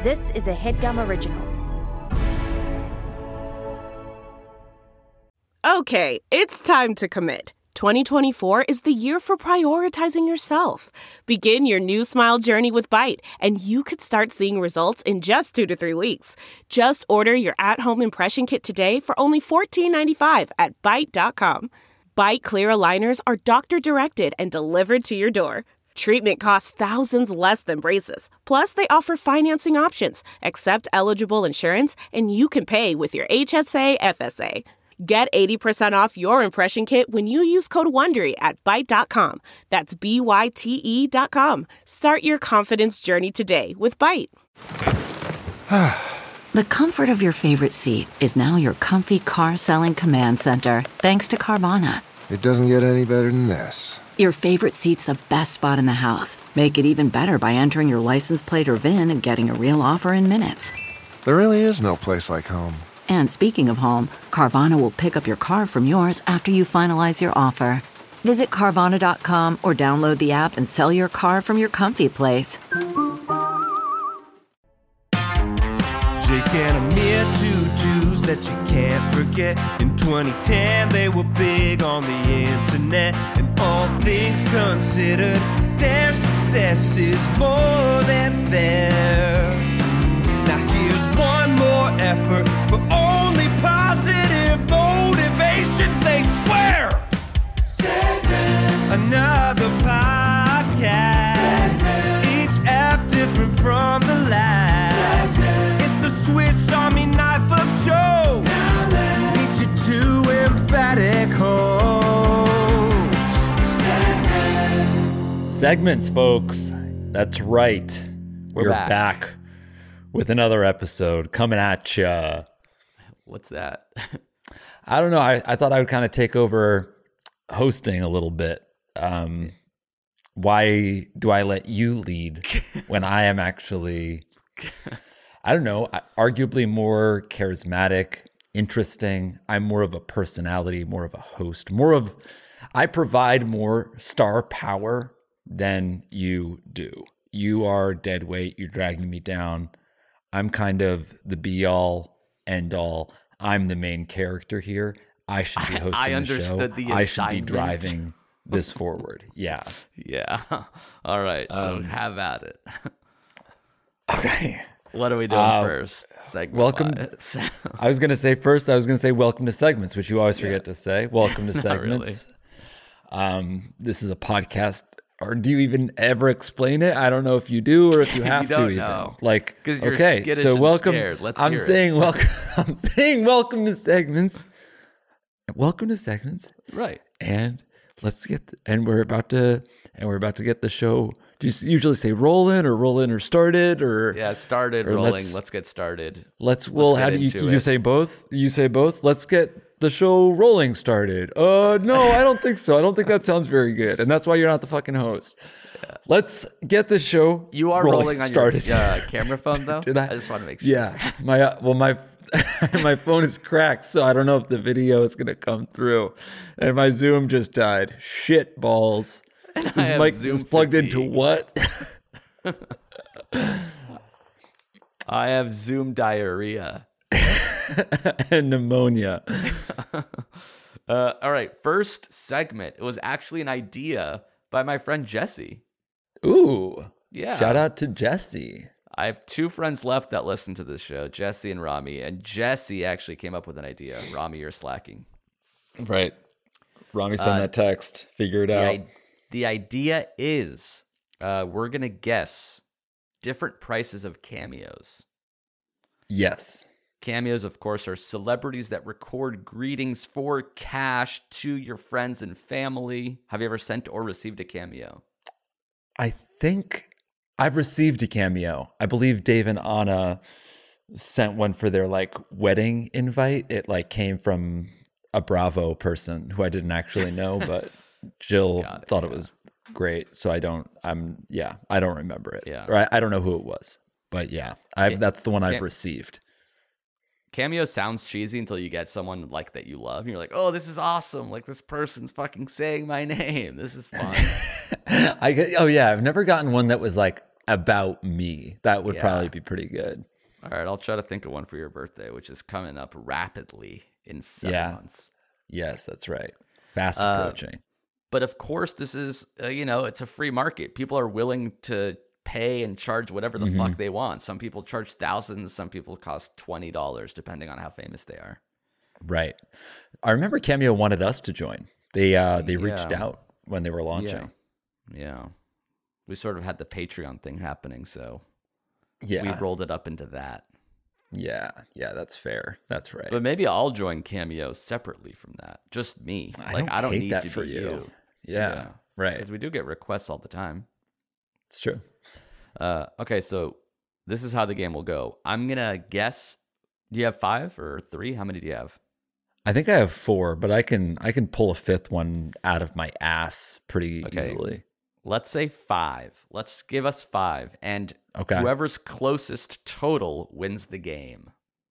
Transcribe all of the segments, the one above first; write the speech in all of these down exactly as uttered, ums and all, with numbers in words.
This is a HeadGum original. Okay, it's time to commit. twenty twenty-four is the year for prioritizing yourself. Begin your new smile journey with Byte, and you could start seeing results in just two to three weeks. Just order your at-home impression kit today for only fourteen ninety-five at byte dot com. Byte clear aligners are doctor-directed and delivered to your door. Treatment costs thousands less than braces. Plus, they offer financing options, accept eligible insurance, and you can pay with your H S A F S A. Get eighty percent off your impression kit when you use code WONDERY at byte dot com. That's B Y T E dot com. Start your confidence journey today with Byte. The comfort of your favorite seat is now your comfy car selling command center, thanks to Carvana. It doesn't get any better than this. Your favorite seat's the best spot in the house. Make it even better by entering your license plate or V I N and getting a real offer in minutes. There really is no place like home. And speaking of home, Carvana will pick up your car from yours after you finalize your offer. Visit Carvana dot com or download the app and sell your car from your comfy place. Jake and Amir, two Jews that you can't forget. In twenty ten, they were big on the internet. And all things considered, their success is more than fair. Now here's one more effort for only positive motivations, they swear. Segment. Another podcast. Segment. Each app different from the last. Segment. It's the Swiss Army knife of shows. Each your two emphatic hosts. Segments. Segments, folks. That's right. We're, We're back. back with another episode coming at you. What's that? I don't know. I, I thought I would kind of take over hosting a little bit. Um, why do I let you lead when I am actually, I don't know, arguably more charismatic, interesting. I'm more of a personality, more of a host, more of, I provide more star power than you do. You are dead weight. You're dragging me down. I'm kind of the be all, end all. I'm the main character here. I should be hosting I, I the understood show. the I should be assignment. driving this forward. Yeah. Yeah. All right. So Um, have at it. Okay. What are we doing Uh, first? Segment welcome. wise. I was going to say first, I was going to say welcome to segments, which you always forget Yeah. to say. Welcome to Not segments. Um, this is a podcast. Or do you even ever explain it? I don't know if you do or if you have You to don't even. know. Like, 'Cause you're okay, skittish so and welcome. scared. Let's I'm hear it. saying welcome. I'm saying welcome to segments. Welcome to segments. Right. And let's get and we're about to and we're about to get the show. Do you usually say roll in or roll in or started or Yeah, started or rolling. let's- Let's, get started. let's well Let's how get do you into you it. say both? You say both? Let's get the show rolling started. Uh no, I don't think so. I don't think that sounds very good. And that's why you're not the fucking host. Let's get the show You are rolling, rolling on started. your uh, camera phone, though? Did I? I just want to make sure. Yeah. My uh, well my my phone is cracked, so I don't know if the video is gonna come through. And my Zoom just died. Shit balls. And I This have mic Zoom is plugged into fatigue. what? I have Zoom diarrhea. And pneumonia. Uh, all right, first segment. It was actually an idea by my friend Jesse. Ooh. Yeah. Shout out to Jesse. I have two friends left that listen to this show, Jesse and Rami. And Jesse actually came up with an idea. Rami, you're slacking. Right. Rami sent Uh, that text. Figure it The, out. I- the idea is uh, we're going to guess different prices of cameos. Yes. Cameos, of course, are celebrities that record greetings for cash to your friends and family. Have you ever sent or received a cameo? I think I've received a cameo. I believe Dave and Anna sent one for their like wedding invite. It like came from a Bravo person who I didn't actually know, but Jill Got it, thought it yeah. was great. So I don't, I'm, yeah, I don't remember it. Yeah. Or I, I don't know who it was, but yeah, I've, Ca- that's the one I've cam- received. Cameo sounds cheesy until you get someone like that you love. And you're like, oh, this is awesome. Like this person's fucking saying my name. This is fun. I get, oh yeah, I've never gotten one that was like about me. That would Yeah. probably be pretty good. All right, I'll try to think of one for your birthday, which is coming up rapidly in seven Yeah. months. Yes, that's right. Fast Uh, approaching. But of course, this is, uh, you know, it's a free market. People are willing to pay and charge whatever the Mm-hmm. fuck they want. Some people charge thousands. Some people cost twenty dollars, depending on how famous they are. Right. I remember Cameo wanted us to join. They uh they reached Yeah. out when they were launching. Yeah. Yeah. We sort of had the Patreon thing happening, so Yeah. we rolled it up into that. Yeah. Yeah, that's fair. That's right. But maybe I'll join Cameo separately from that. Just me. I like don't I don't hate need that to for be you. you. Yeah. Right. Because we do get requests all the time. It's true. Uh, okay, so this is how the game will go. I'm gonna guess. Do you have five or three? How many do you have? I think I have four, but I can I can pull a fifth one out of my ass pretty Okay. easily. Let's say five. Let's give us five, and Okay. whoever's closest total wins the game.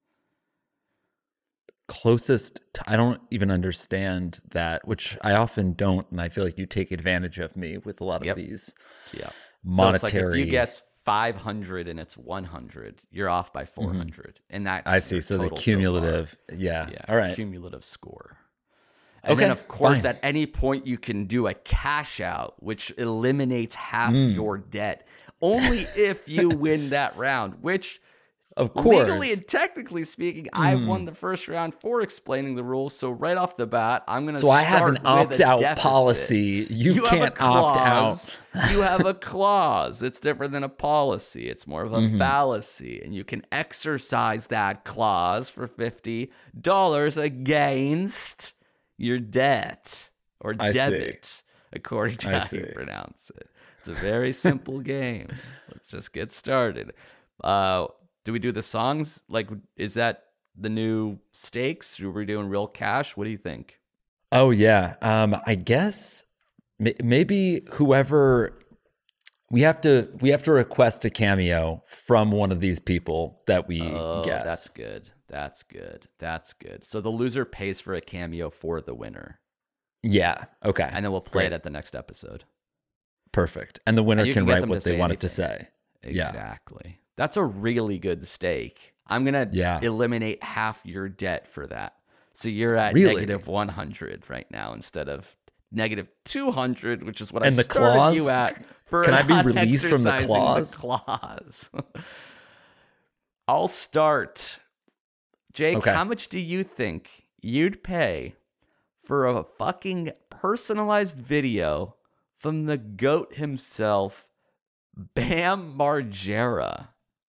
Closest t- I don't even understand that, which I often don't, and I feel like you take advantage of me with a lot of Yep. these Yeah. monetary. So it's like if you guess five hundred and it's one hundred, you're off by four hundred, and that's I see. your So the total far. cumulative, yeah. Yeah. All right. Cumulative score. And Okay, then, of course, fine. at any point you can do a cash out, which eliminates half Mm. your debt. Only if you win that round, which Of course. legally and technically speaking, I've won the first round for explaining the rules. So right off the bat, I'm going to So I have an start with a opt-out deficit. policy. You, have a can't opt out. clause. You have a clause. It's different than a policy. It's more of a Mm-hmm. fallacy. And you can exercise that clause for fifty dollars against your debt or I see. debit, according to I how see. you pronounce it. It's a very simple game. Let's just get started. Uh, do we do the songs? Like, is that the new stakes? Are we doing real cash? What do you think? Oh yeah. Um, I guess may- maybe whoever we have to we have to request a cameo from one of these people that we Oh, guess. that's good. That's good. That's good. So the loser pays for a cameo for the winner, Yeah. Okay. and then we'll play Great. it at the next episode. Perfect. And the winner And you can, can get write them what to they say wanted to anything. say. Yeah. Exactly. That's a really good stake. I'm gonna Yeah. eliminate half your debt for that. So you're at Really? negative one hundred right now instead of negative two hundred, which is what I And the started clause? you at. For Can I be not released from the exercising clause? clause. I'll start. Jake, Okay. how much do you think you'd pay for a fucking personalized video from the GOAT himself, Bam Margera?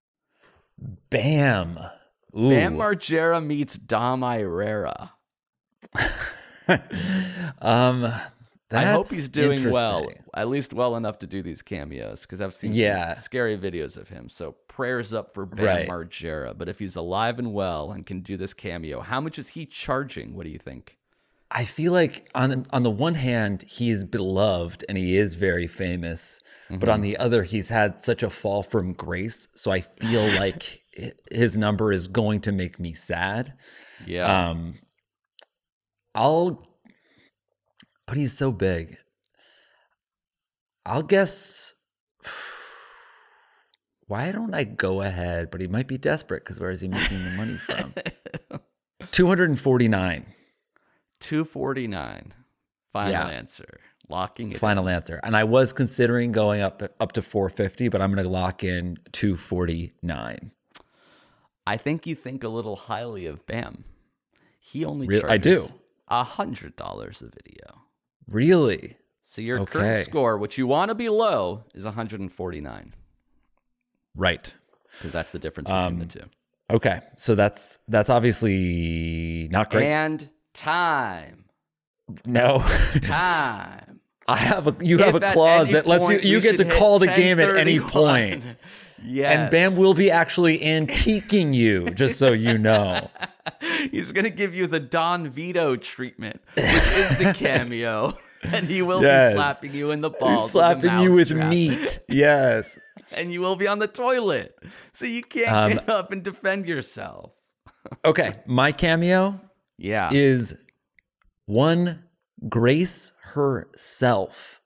Bam. Ooh. Bam Margera meets Dom Irrera. um I hope that's he's doing well, interesting. at least well enough to do these cameos, because I've seen Yeah. some scary videos of him. So prayers up for Bam Right. Margera. But if he's alive and well and can do this cameo, how much is he charging? What do you think? I feel like on on the one hand, he is beloved and he is very famous, but Mm-hmm. on the other, he's had such a fall from grace. So I feel like hi- his number is going to make me sad. Yeah. Um, I'll, but he's so big. I'll guess. Why don't I go ahead? But he might be desperate because where is he making the money from? Two hundred and forty-nine. two forty-nine. Final Yeah. answer. Locking it Final answer. And I was considering going up up to four fifty, but I'm going to lock in two forty-nine. I think you think a little highly of Bam. He only Really? charges I do. one hundred dollars a video. Really? So your Okay. current score, which you want to be low, is one hundred forty-nine, Right. because that's the difference between Um, the two. Okay. So that's that's obviously not great. And time. No. Time. I have a you have If a at clause any that lets you point you we get to should hit call the game at any ten point. thirty-one. Yes. And Bam will be actually antiquing you, just so you know. He's going to give you the Don Vito treatment, which is the cameo. And he will Yes. be slapping you in the He's balls. slapping you with mousetrap. meat. Yes. And you will be on the toilet. So you can't Um, get up and defend yourself. Okay. My cameo Yeah. is one Grace herself.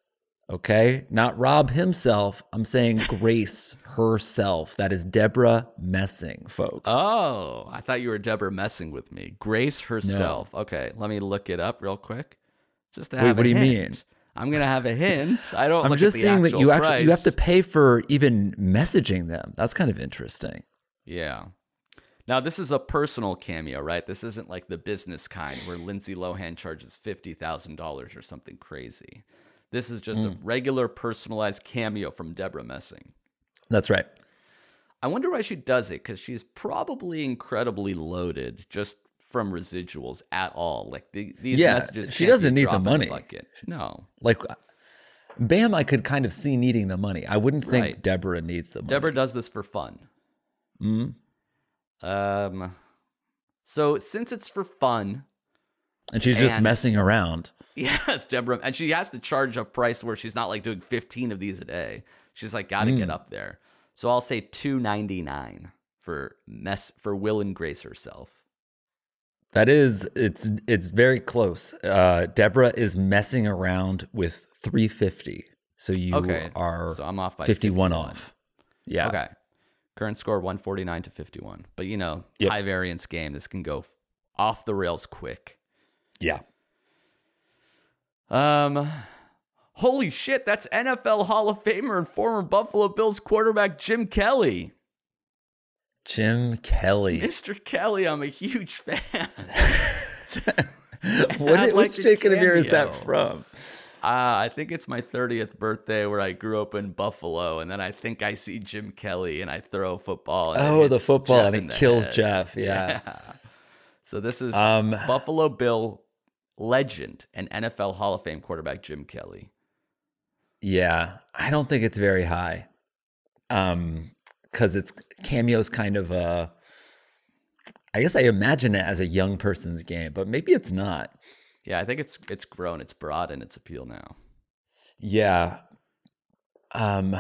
Okay, not Rob himself. I'm saying Grace herself. That is Deborah Messing, folks. Oh, I thought you were Deborah messing with me. Grace herself. No. Okay, let me look it up real quick. Just to have Wait, a what do you hint. mean? I'm gonna have a hint. I don't. I'm look just at the saying that actual you price. actually you have to pay for even messaging them. That's kind of interesting. Yeah. Now this is a personal cameo, right? This isn't like the business kind where Lindsay Lohan charges fifty thousand dollars or something crazy. This is just mm. a regular personalized cameo from Deborah Messing. That's right. I wonder why she does it, because she's probably incredibly loaded just from residuals at all. Like the, these yeah, messages she can't doesn't be need the money. Bucket. No. Like Bam, I could kind of see needing the money. I wouldn't think right. Deborah needs the money. Deborah does this for fun. Mm. Um. So since it's for fun, and she's and, just messing around. Yes, Deborah, and she has to charge a price where she's not like doing fifteen of these a day. She's like got to mm. get up there. So I'll say two ninety-nine for mess for Will and Grace herself. That is, it's it's very close. Uh, Deborah is messing around with three fifty. So you okay. are so I'm off by fifty-one, fifty-one off. Yeah. Okay. Current score one forty-nine to fifty-one. But you know, yep. high variance game. This can go off the rails quick. Yeah. Um, holy shit, that's N F L Hall of Famer and former Buffalo Bills quarterback Jim Kelly. Jim Kelly. Mister Kelly, I'm a huge fan. what which Chicken of Beer is that from? Uh, I think it's my thirtieth birthday where I grew up in Buffalo, and then I think I see Jim Kelly and I throw a football. And oh, the football, Jeff and it kills head. Jeff. Yeah. yeah. So this is um, Buffalo Bill legend and N F L Hall of Fame quarterback Jim Kelly. Yeah, I don't think it's very high. Um, because it's cameo's kind of a. I guess I imagine it as a young person's game, but maybe it's not. Yeah, I think it's it's grown, it's broad in its appeal now. Yeah. Um,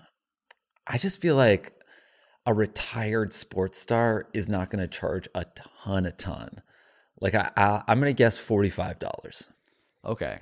I just feel like a retired sports star is not going to charge a ton, a ton. Like I, I I'm going to guess forty-five dollars. Okay.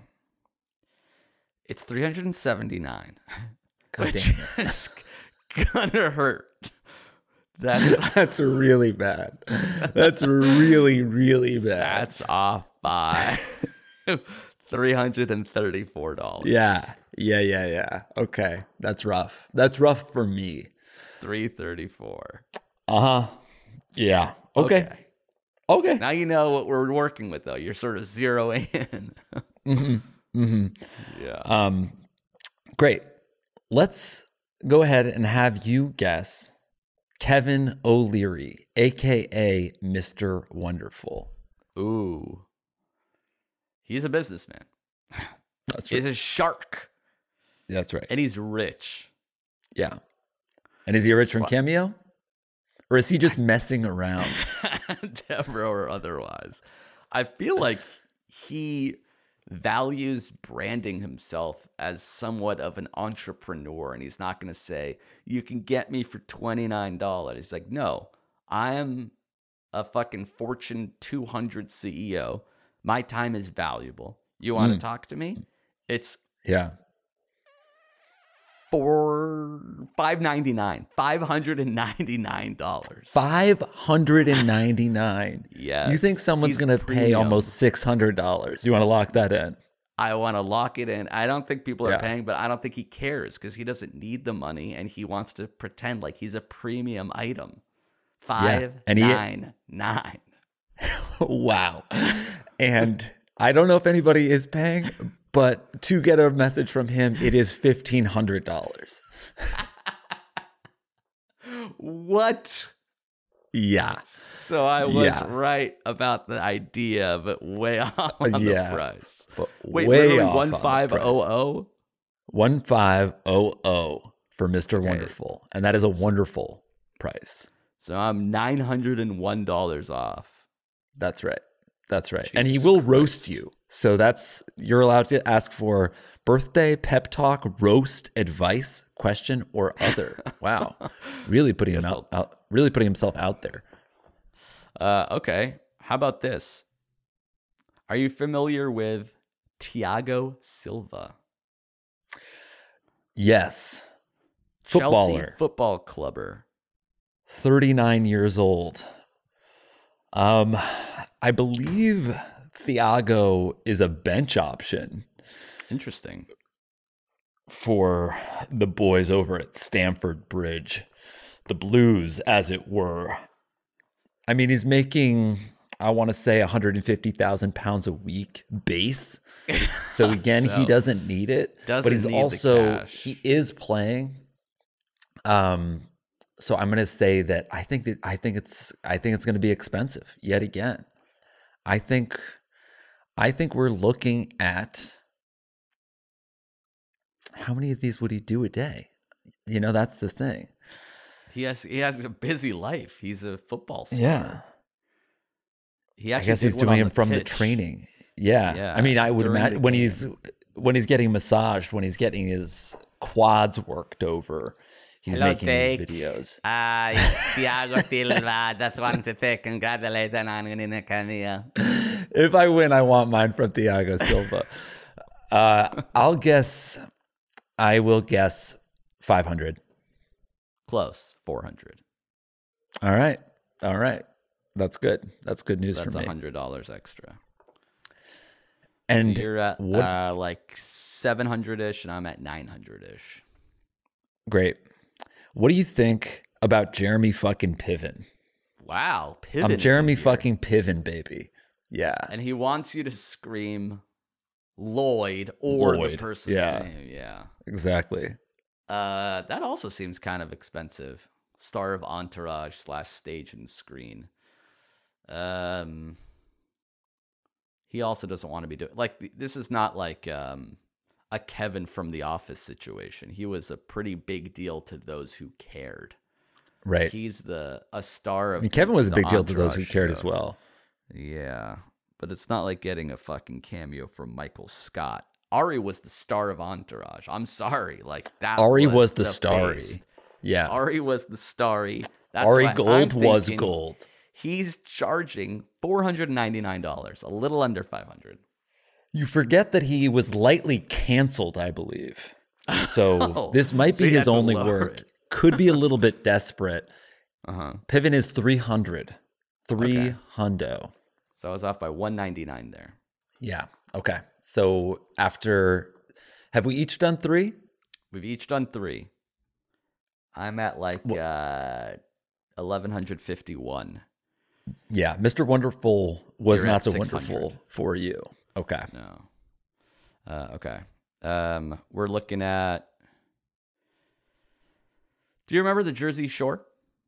It's three hundred seventy-nine. God which damn it. is gonna hurt. That's that's really bad. That's really, really bad. That's off by three hundred thirty-four dollars. Yeah. Yeah, yeah, yeah. Okay. That's rough. That's rough for me. three thirty-four. Uh-huh. Yeah. Okay. okay. Okay. Now you know what we're working with, though. You're sort of zeroing in. mm-hmm. Mm-hmm. Yeah. Um, great. Let's go ahead and have you guess Kevin O'Leary, a k a. Mister Wonderful. Ooh. He's a businessman. That's right. He's a shark. That's right. And he's rich. Yeah. And is he rich from Cameo? Or is he just messing around? Deborah or otherwise. I feel like he values branding himself as somewhat of an entrepreneur, and he's not going to say, you can get me for twenty-nine dollars. He's like, no, I am a fucking Fortune two hundred C E O. My time is valuable. You want to mm. talk to me? It's yeah. For five ninety-nine, five hundred ninety-nine dollars. five hundred ninety-nine. Yes. You think someone's going to pay almost six hundred dollars? You want to lock that in? I want to lock it in. I don't think people are yeah. paying, but I don't think he cares because he doesn't need the money and he wants to pretend like he's a premium item. Five yeah. nine nine. Wow. And I don't know if anybody is paying, but to get a message from him, it is fifteen hundred dollars. What? Yeah. So I was yeah. right about the idea, but way off on yeah. the price. But Wait, way off one five hundred? one five hundred for Mister Okay. Wonderful. And that is a wonderful price. So I'm nine hundred one dollars off. That's right. That's right. Jesus and he will Christ. roast you. So that's, you're allowed to ask for birthday, pep talk, roast, advice, question, or other. Wow. Really putting him out, out, really putting himself out there. Uh, okay. How about this? Are you familiar with Thiago Silva? Yes. Chelsea Footballer. football clubber. thirty-nine years old. Um, I believe Thiago is a bench option Interesting. for the boys over at Stamford Bridge. The Blues, as it were. I mean, he's making, I want to say, one hundred fifty thousand pounds a week base. So again, So, he doesn't need it. doesn't but he's need the also, cash. he is playing. Um, so I'm going to say that I think that I think it's I think it's going to be expensive yet again. I think I think we're looking at how many of these would he do a day? You know, that's the thing. He has he has a busy life. He's a football star. Yeah. He I actually guess did he's one doing on it from the pitch. training. Yeah. Yeah, I mean, I would during the imagine when game. he's when he's getting massaged, when he's getting his quads worked over, he's Hello, making Jake. these videos. Hi, Thiago Silva. Just want to say congratulations on winning a cameo. If I win, I want mine from Thiago Silva. uh, I'll guess. I will guess five hundred. Close, four hundred. All right. All right. That's good. That's good news So that's for me. one hundred dollars extra. And So you're at what? uh, like seven hundred-ish, and I'm at nine hundred-ish. Great. What do you think about Jeremy fucking Piven? Wow. Piven I'm is Jeremy in here. fucking Piven, baby. Yeah. And he wants you to scream Lloyd or the Lloyd, person's yeah. name. Yeah. Exactly. Uh, that also seems kind of expensive. Star of Entourage slash stage and screen. Um, he also doesn't want to be doing like this is not like um a Kevin from The Office situation. He was a pretty big deal to those who cared. Right. He's the a star I of. mean, Kevin was a the big deal to those who Entourage cared as show. well. Yeah, but it's not like getting a fucking cameo from Michael Scott. Ari was the star of Entourage. I'm sorry, like that. Ari was, was the, the starry. face. Yeah. Ari was the starry. That's Ari why Gold I'm was thinking gold. He's charging four hundred ninety-nine dollars, a little under five hundred. You forget that he was lightly canceled, I believe. So Oh, this might so be you his had to only lower work. it. Could be a little bit desperate. Uh huh. Piven is three hundred. Three Okay. hundo. So I was off by one ninety-nine there. Yeah. Okay. So after, have we each done three? We've each done three. I'm at like uh, eleven fifty-one. Yeah. Mister Wonderful was You're not at so six hundred. wonderful for you. Okay. No. Uh, okay. Um, we're looking at. Do you remember the Jersey Shore?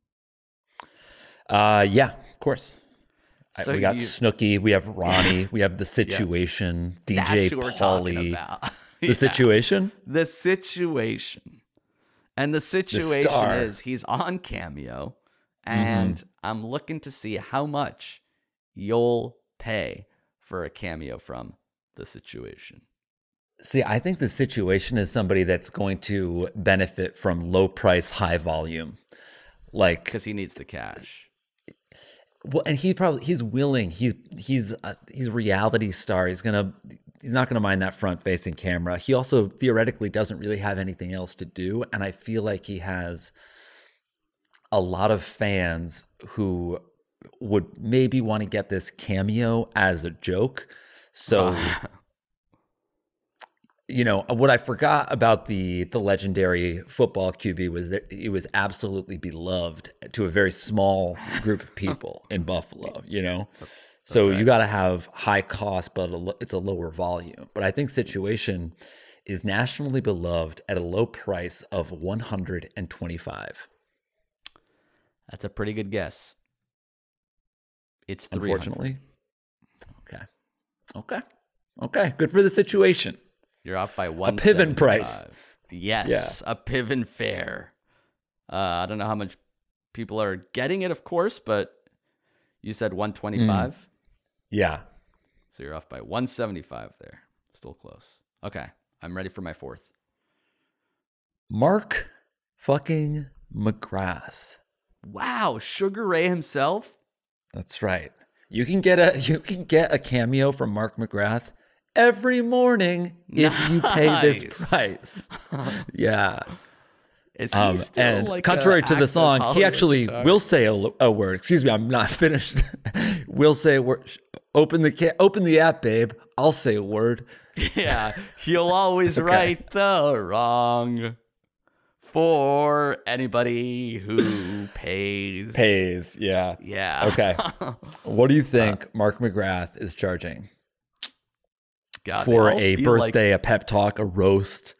Uh, yeah, of course. I- So we got you- Snooki, we have Ronnie, we have The Situation, D J That's who we're talking Pauly. about. The Yeah. Situation? The Situation. And the situation star. is he's on Cameo, and I'm looking to see how much you'll pay for a cameo from The Situation. See, I think The Situation is somebody that's going to benefit from low price, high volume. Like, Because he needs the cash. well, and he probably he's willing. He's he's a, he's a reality star. He's gonna he's not gonna mind that front facing camera. He also theoretically doesn't really have anything else to do, and I feel like he has a lot of fans who would maybe want to get this cameo as a joke. So. You know, what I forgot about the the legendary football Q B was that it was absolutely beloved to a very small group of people in Buffalo, you know? So you got to have high cost, but a lo- it's a lower volume. But I think Situation is nationally beloved at a low price of one hundred twenty-five. That's a pretty good guess. It's three hundred. Unfortunately. Okay. Okay. Okay. Good for The Situation. You're off by one. Piven price. Yes, a Piven fare. Uh, I don't know how much people are getting it, of course, but you said one twenty-five. Yeah. So you're off by one seventy-five there. Still close. Okay, I'm ready for my fourth. Mark fucking McGrath. Wow, Sugar Ray himself. That's right. You can get a you can get a cameo from Mark McGrath every morning if you pay this Nice. price. Yeah. Is he Um, still and like contrary a to the Access song, he Hollywood actually star? will say a, a word. Excuse me, I'm not finished. Will say a word. Open the ca- open the app, babe. I'll say a word. Yeah, he'll always write the wrong for anybody who pays. Pays. Yeah. Yeah. Okay. What do you think Mark McGrath is charging God, they for all a feel like- birthday, a pep talk, a roast?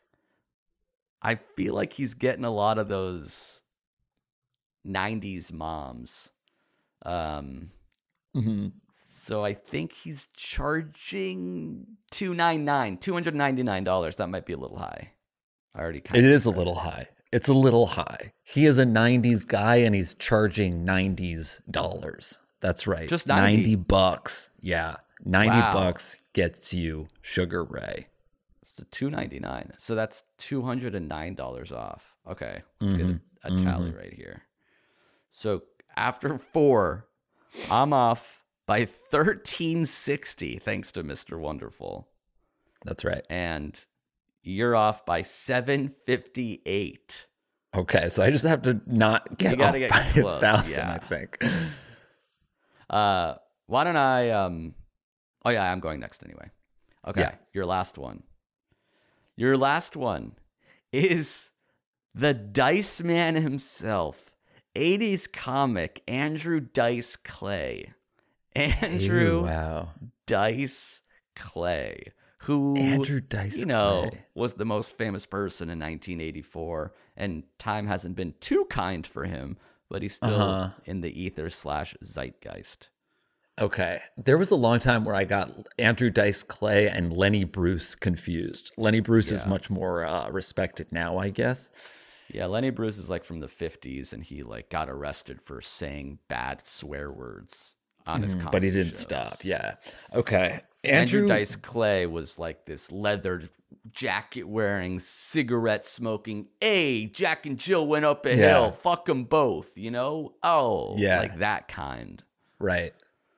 I feel like he's getting a lot of those nineties moms. Um, Mm-hmm. so I think he's charging two ninety-nine, two hundred ninety-nine dollars. That might be a little high. I already kind It of is a little high. It's a little high. He is a nineties guy and he's charging nineties dollars. That's right. Just ninety? ninety bucks. Yeah. ninety Wow. bucks gets you Sugar Ray. So two ninety-nine. So that's two hundred nine dollars off. Okay, let's Mm-hmm. get a, a tally right here. So after four, I'm off by thirteen sixty thanks to Mister Wonderful. That's right. And you're off by seven fifty-eight. Okay, so I just have to not get You gotta off get by close, a thousand, yeah. I think. Uh, why don't I? Um, oh yeah, I'm going next anyway. Okay, Yeah. your last one. Your last one is the Dice Man himself, eighties comic Andrew Dice Clay. Andrew Ew, wow. Dice Clay, who Andrew Dice you know Clay. was the most famous person in nineteen eighty-four, and time hasn't been too kind for him, but he's still Uh-huh. in the ether slash zeitgeist. Okay. There was a long time where I got Andrew Dice Clay and Lenny Bruce confused. Lenny Bruce is Yeah. much more uh, respected now, I guess. Yeah, Lenny Bruce is like from the fifties, and he like got arrested for saying bad swear words on his Mm, comedy but he didn't shows. stop. Yeah. Okay. Andrew, Andrew, Dice Clay was like this leather jacket wearing, cigarette smoking. Hey, Jack and Jill went up a Yeah. hill. Fuck them both, you know? Oh, Yeah. like that kind. Right.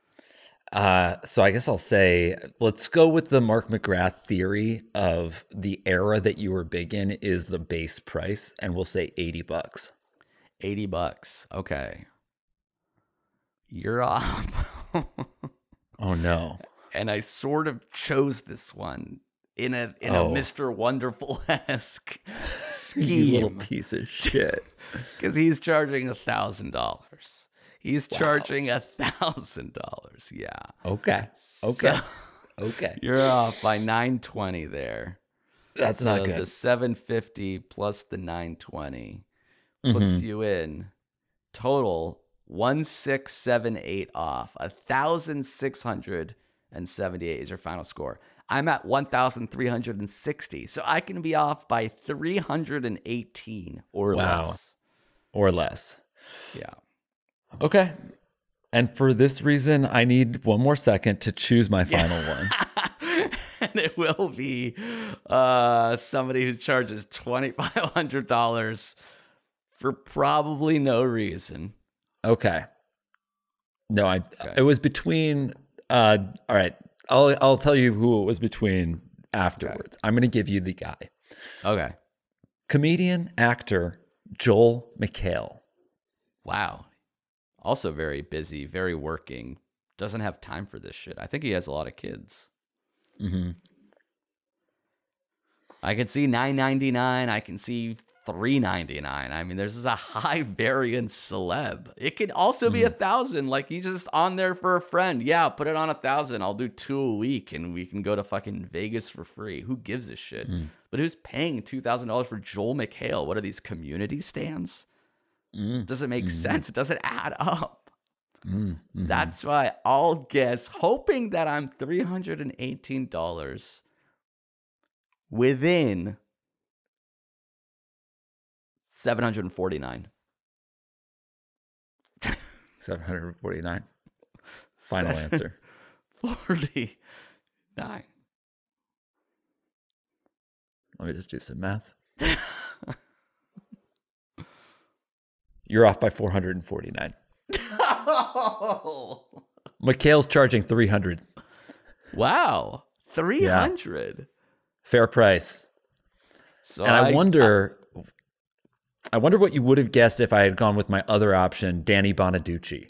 Uh, so I guess I'll say, let's go with the Mark McGrath theory of the era that you were big in is the base price, and we'll say eighty bucks. eighty bucks. Okay. You're off. Oh no. And I sort of chose this one in a in Oh. a Mister Wonderful-esque You little scheme. piece of shit. Because he's charging a thousand dollars. He's Wow. charging a thousand dollars. Yeah. Okay. Okay. So Okay. you're off by nine twenty there. That's So not good. the seven fifty plus the nine twenty puts Mhm. you in total one six seven eight off. A thousand six hundred and seventy eight is your final score. I'm at one thousand three hundred and sixty, so I can be off by three hundred and eighteen or Wow. less. Or less. Yeah. Okay. And for this reason, I need one more second to choose my final one. And it will be uh, somebody who charges twenty-five hundred dollars for probably no reason. Okay. No, I. Okay. It was between. Uh, all right. I'll I'll tell you who it was between afterwards. I'm going to give you the guy. Okay. Comedian, actor Joel McHale. Wow. Also very busy, very working. Doesn't have time for this shit. I think he has a lot of kids. Mm-hmm. I can see nine ninety-nine. I can see three ninety-nine. I mean, there's a high variance celeb. It could also be a thousand. Like he's just on there for a friend. Yeah, put it on a thousand. I'll do two a week, and we can go to fucking Vegas for free. Who gives a shit? But who's paying two thousand dollars for Joel McHale? What are these community stands? Mm. Doesn't make Mhm. sense. It doesn't add up. Mm. Mhm. That's why I'll guess, hoping that I'm three hundred eighteen dollars within seven hundred forty-nine. seven hundred forty-nine. Final Seven- answer. forty-nine. Let me just do some math. You're off by four hundred forty-nine. Oh, McHale's charging three hundred. wow. three hundred. Fair price. So and I, I wonder, I, I wonder what you would have guessed if I had gone with my other option, Danny Bonaducci.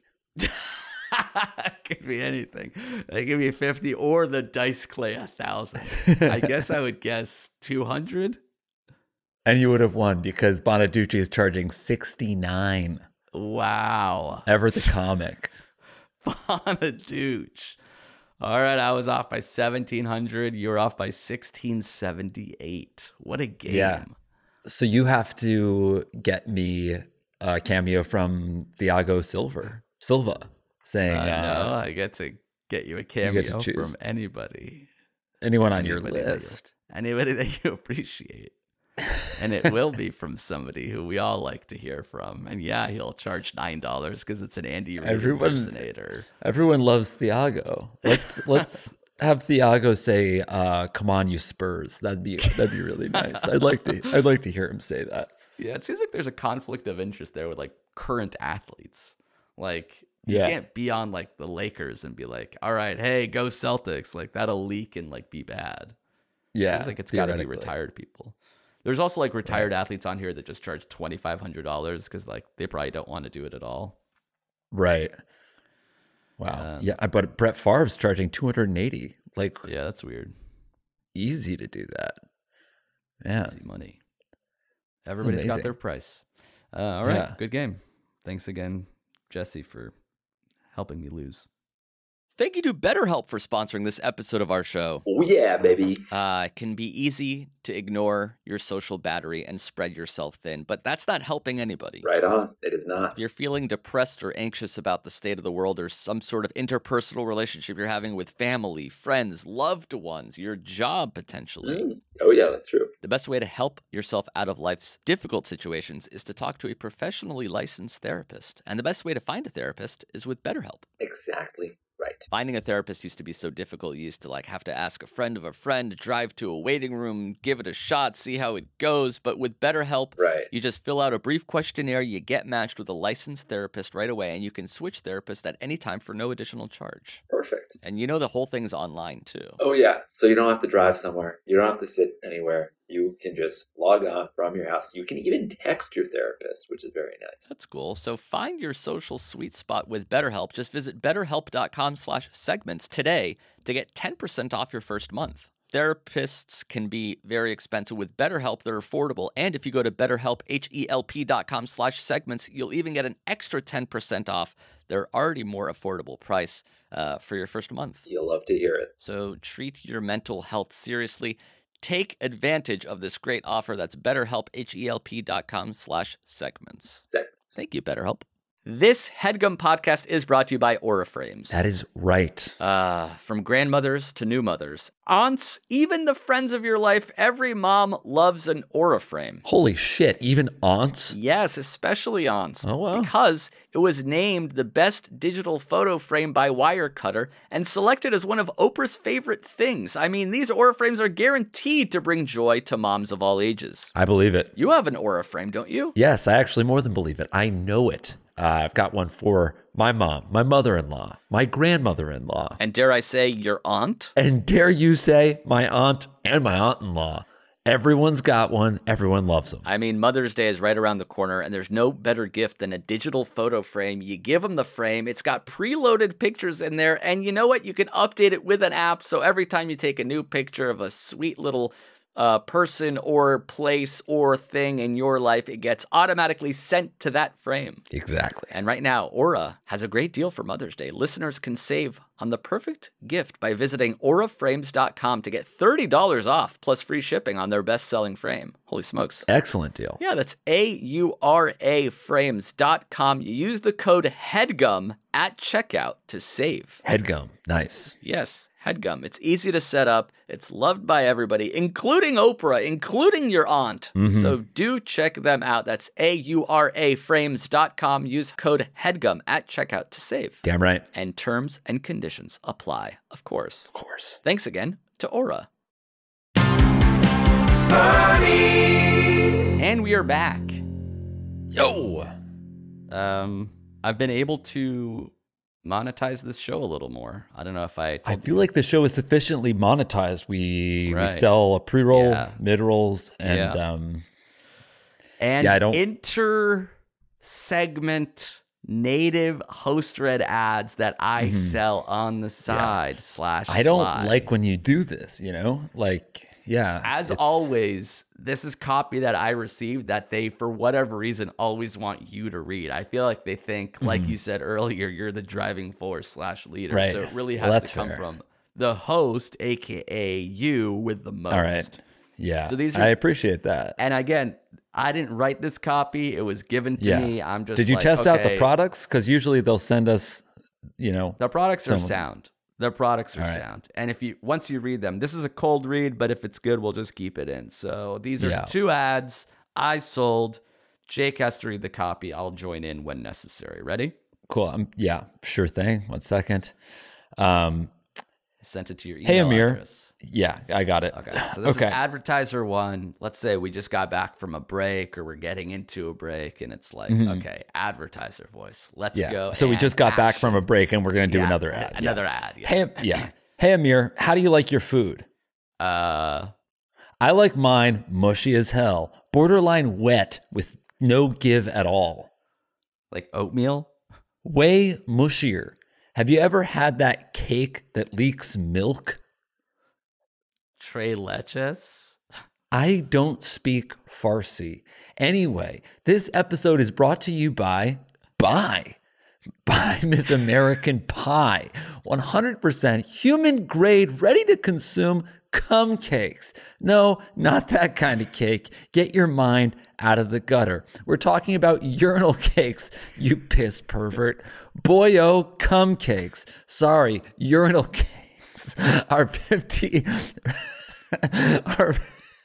Could be anything. They give me fifty or the Dice Clay a thousand. I guess I would guess two hundred. And you would have won because Bonaducci is charging sixty-nine. Wow. Ever the comic. Bonaducci. All right, I was off by seventeen hundred. You were off by sixteen seventy-eight. What a game. Yeah. So you have to get me a cameo from Thiago Silva. Silva saying, I know. uh, I get to get you a get to cameo choose. from anybody. anyone on your Anybody that you- list. Anybody that you appreciate. And it will be from somebody who we all like to hear from. And yeah, he'll charge nine dollars because it's an Andy Reid Everyone- impersonator. Everyone loves Thiago. Let's let's have Thiago say, uh, "Come on, you Spurs." That'd be that'd be really nice. I'd like to I'd like to hear him say that. Yeah, it seems like there's a conflict of interest there with like current athletes. Like you Yeah. can't be on like the Lakers and be like, all right, hey, go Celtics. Like that'll leak and like be bad. Yeah, Seems like it's got to be theoretically. retired people. There's also like retired athletes on here that just charge twenty-five hundred dollars because like they probably don't want to do it at all. Right. Wow. Um, yeah, but Brett Favre's charging two hundred eighty. Like, Yeah, that's weird. easy to do that. Man. Easy money. Everybody's got amazing. their price. Uh, all right, Yeah. good game. Thanks again, Jesse, for helping me lose. Thank you to BetterHelp for sponsoring this episode of our show. Oh, yeah, baby. Uh, it can be easy to ignore your social battery and spread yourself thin, but that's not helping anybody. Right on. It is not. If you're feeling depressed or anxious about the state of the world or some sort of interpersonal relationship you're having with family, friends, loved ones, your job potentially, Mm. Oh, yeah, that's true. the best way to help yourself out of life's difficult situations is to talk to a professionally licensed therapist. And the best way to find a therapist is with BetterHelp. Exactly right. Finding a therapist used to be so difficult. You used to like have to ask a friend of a friend, drive to a waiting room, give it a shot, see how it goes. But with BetterHelp, Right. you just fill out a brief questionnaire, you get matched with a licensed therapist right away, and you can switch therapists at any time for no additional charge. Perfect. And you know the whole thing's online too. Oh, yeah. So you don't have to drive somewhere. You don't have to sit anywhere. You can just log on from your house. You can even text your therapist, which is very nice. That's cool. So find your social sweet spot with BetterHelp. Just visit betterhelp.com slash segments today to get ten percent off your first month. Therapists can be very expensive. With BetterHelp, they're affordable. And if you go to betterhelp, H-E-L-P dot com slash segments, you'll even get an extra ten percent off their already more affordable price uh, for your first month. You'll love to hear it. So treat your mental health seriously. Take advantage of this great offer. That's betterhelp, H-E-L-P dot com slash segments. Segments. Thank you, BetterHelp. This HeadGum podcast is brought to you by Aura Frames. That is right. Uh, from grandmothers to new mothers, aunts, even the friends of your life, every mom loves an Aura frame. Holy shit, even aunts? Yes, especially aunts. Oh, wow. Because it was named the best digital photo frame by Wirecutter and selected as one of Oprah's favorite things. I mean, these Aura frames are guaranteed to bring joy to moms of all ages. I believe it. You have an Aura frame, don't you? Yes, I actually more than believe it. I know it. Uh, I've got one for my mom, my mother-in-law, my grandmother-in-law, And dare I say, your aunt? and dare you say my aunt and my aunt-in-law. Everyone's got one. Everyone loves them. I mean, Mother's Day is right around the corner, and there's no better gift than a digital photo frame. You give them the frame, it's got preloaded pictures in there, and you know what? You can update it with an app, so every time you take a new picture of a sweet little uh, person or place or thing in your life, it gets automatically sent to that frame. Exactly. And right now, Aura has a great deal for Mother's Day. Listeners can save on the perfect gift by visiting aura frames dot com to get thirty dollars off plus free shipping on their best-selling frame. Holy smokes. Excellent deal. Yeah, that's A U R A frames dot com. You use the code HEADGUM at checkout to save. Headgum. Nice. Yes, HEADGUM. It's easy to set up. It's loved by everybody, including Oprah, including your aunt. Mhm. So do check them out. That's A U R A frames dot com. Use code HEADGUM at checkout to save. Damn right. And terms and conditions apply, of course. Of course. Thanks again to Aura. And we are back. Yo. Um, I've been able to monetize this show a little more. I don't know if I. I Told feel you. like the show is sufficiently monetized. We, Right. we sell a pre-roll, Yeah. mid-rolls, and Yeah. um, and yeah, I don't- inter segment native host read ads that I sell on the side slash. I don't slide. like when you do this. You know, like yeah. As it's- always, this is copy that I received that they, for whatever reason, always want you to read. I feel like they think, like you said earlier, you're the driving force slash leader. Right. So it really Well, has that's to come fair. from the host, aka you, with the most. All right. Yeah. So these are- I appreciate that. And again, I didn't write this copy. It was given to Yeah. me. I'm just Did you like, test out the okay, products? Because usually they'll send us, you know, The products are Some- sound. The products are All right. sound. And if you once you read them, this is a cold read, but if it's good, we'll just keep it in. So these are Yeah. two ads I sold. Jake has to read the copy. I'll join in when necessary. Ready? cool. Um, yeah, sure thing. One second. Um, I sent it to your email hey Amir. address. Yeah, I got it. Okay. So this Okay. is advertiser one. Let's say we just got back from a break or we're getting into a break and it's like, okay, advertiser voice. Let's Mm-hmm. Yeah. go. So we and just got back from a action. break and we're gonna do Yeah, another ad. Yeah. Another ad. Yeah. Hey, yeah. Hey Amir, how do you like your food? Uh I like mine mushy as hell, borderline wet with no give at all. like oatmeal? Way mushier. Have you ever had that cake that leaks milk? Tres leches? I don't speak Farsi. Anyway, this episode is brought to you by by by Miss American Pie. one hundred percent human grade, ready to consume cum cakes. No, not that kind of cake. Get your mind out of the gutter. We're talking about urinal cakes, you piss pervert. Boyo cum cakes. Sorry, urinal cakes are fifty are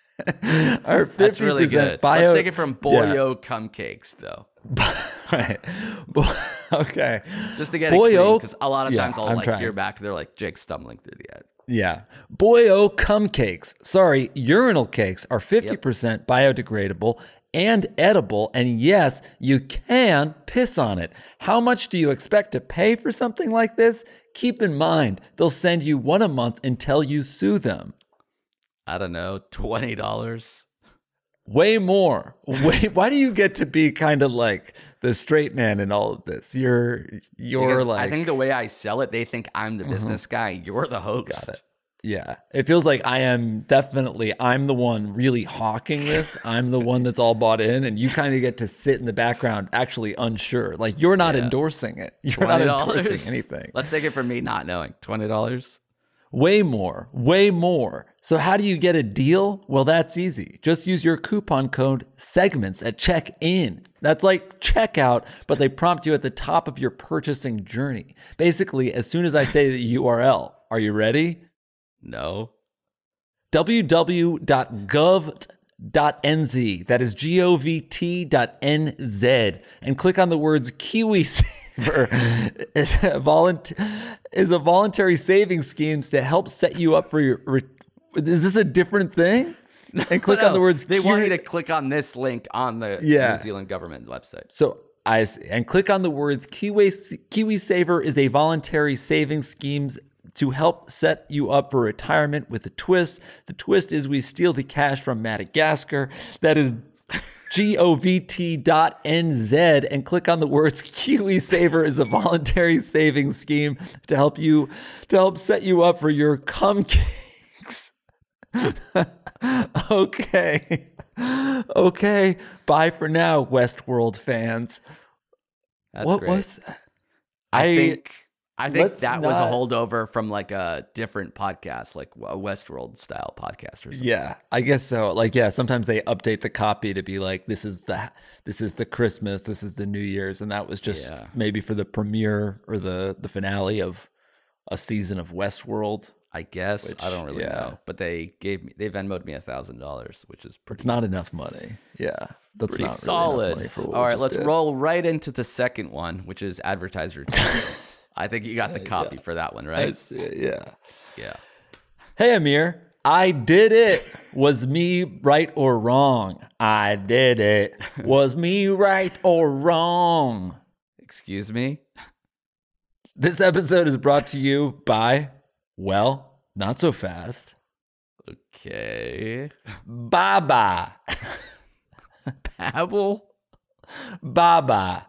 are fifty percent That's really good. bio. Let's take it from Boyo cum cakes, though. Right. Bo- okay. Just to get Boyo- it because a lot of Yeah, times I'll I'm like trying. hear back. They're like Jake stumbling through the ad. Yeah. Boyo cum cakes. Sorry, urinal cakes are fifty percent biodegradable and edible. And yes, you can piss on it. How much do you expect to pay for something like this? Keep in mind, they'll send you one a month until you sue them. I don't know, twenty dollars. Way more. Way. Why do you get to be kind of like the straight man in all of this? You're you're like. I think the way I sell it, they think I'm the business guy. You're the host. Got it. Yeah. It feels like I am definitely, I'm the one really hawking this. I'm the one that's all bought in, and you kind of get to sit in the background actually unsure. Like you're not Yeah. endorsing it. You're not twenty dollars. endorsing anything. Let's take it from me not knowing. Twenty dollars. Way more. Way more. So how do you get a deal? Well, that's easy. Just use your coupon code segments at check-in. That's like checkout, but they prompt you at the top of your purchasing journey. Basically, as soon as I say the U R L, are you ready? No. w w w dot gov dot n z. That is G O V T dot N Z. And click on the words KiwiSaver is a, volunt- is a voluntary savings schemes to help set you up for your... Re- is this a different thing? And click No, on the words... They want you Kiwi- to click on this link on the Yeah. New Zealand government website. So I see. And click on the words Kiwi KiwiSaver is a voluntary savings schemes to help set you up for retirement with a twist. The twist is we steal the cash from Madagascar. That is G O V T dot N Z and click on the words KiwiSaver is a voluntary savings scheme to help you to help set you up for your cum cakes. Okay. Okay. Bye for now, Westworld fans. That's what great. was that? I, I- think I think let's that was a not- holdover from like a different podcast, like a Westworld style podcast or something. Yeah, I guess so. Like, yeah, sometimes they update the copy to be like, this is the this is the Christmas, this is the New Year's, and that was just Yeah. maybe for the premiere or the the finale of a season of Westworld. I guess Which, I don't really yeah. know, but they gave me they Venmoed me a thousand dollars, which is pretty It's not enough money. Yeah, that's pretty not really enough solid. money for what All we right, just let's did. roll right into the second one, which is advertiser two. I think you got the copy for that one, I right? see it, yeah. Yeah. Hey Amir, I did it. Was me right or wrong? I did it. Was me right or wrong? Excuse me. This episode is brought to you by, well, not so fast, Okay. Baba. Babbel? Baba.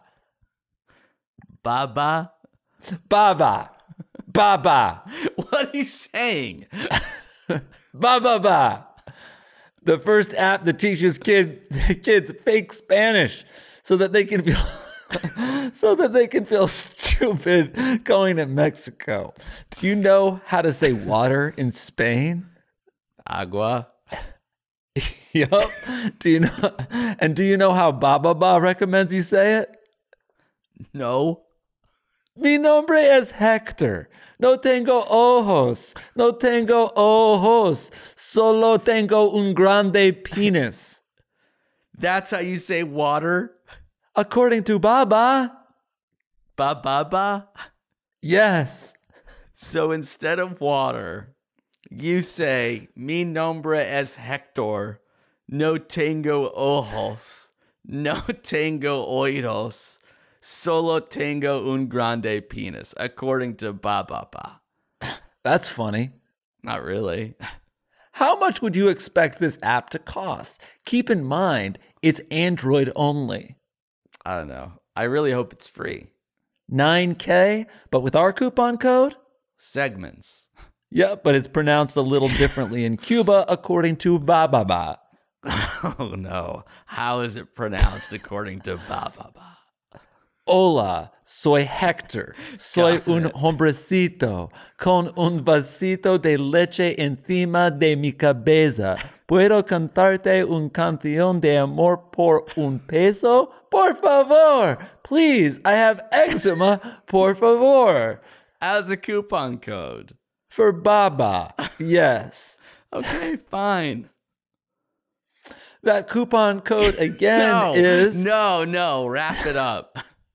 Baba? Baba. Baba. What are you saying? Ba ba ba. The first app that teaches kid, kids fake Spanish so that they can feel so that they can feel stupid going to Mexico. Do you know how to say water in Spain? Agua? Yup. Do you know and do you know how Baba Ba recommends you say it? No. Mi nombre es Hector. No tengo ojos. No tengo ojos. Solo tengo un grande penis. That's how you say water? According to Baba. Ba ba ba? Yes. So instead of water, you say, mi nombre es Hector. No tengo ojos. No tengo oídos. Solo tengo un grande penis, according to Ba Ba Ba. That's funny. Not really. How much would you expect this app to cost? Keep in mind, it's Android only. I don't know. I really hope it's free. nine K, but with our coupon code? Segments. Yep, but it's pronounced a little differently in Cuba, according to Ba Ba Ba. Oh no. How is it pronounced according to Ba Ba Ba? Hola, soy Hector. Soy Got un it. hombrecito con un vasito de leche encima de mi cabeza. ¿Puedo cantarte un canción de amor por un peso? Por favor. Please, I have eczema. Por favor. As a coupon code. For Baba. Yes. Okay, fine. That coupon code again No, is... no, no. Wrap it up.